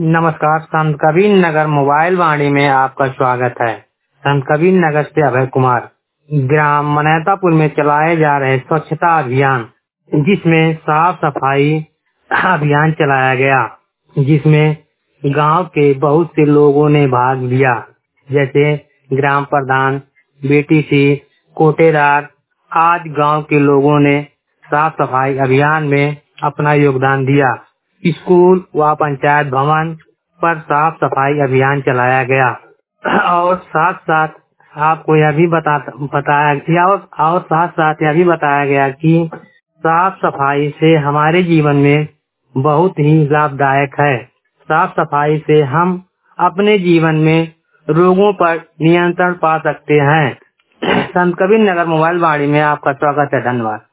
नमस्कार। संत कबीर नगर मोबाइल वाणी में आपका स्वागत है। संत कबीर नगर से अभय कुमार। ग्राम मनैतापुर में चलाए जा रहे स्वच्छता अभियान, जिसमें साफ सफाई अभियान चलाया गया, जिसमें गांव के बहुत से लोगों ने भाग लिया, जैसे ग्राम प्रधान, बीटीसी, कोटेदार। आज गांव के लोगों ने साफ सफाई अभियान में अपना योगदान दिया। स्कूल व पंचायत भवन पर साफ सफाई अभियान चलाया गया और साथ साथ आपको यह भी बताया गया और साथ साथ यह भी बताया गया कि साफ सफाई से हमारे जीवन में बहुत ही लाभदायक है। साफ सफाई से हम अपने जीवन में रोगों पर नियंत्रण पा सकते हैं। संत कबीर नगर मोबाइल वाणी में आपका स्वागत है। धन्यवाद।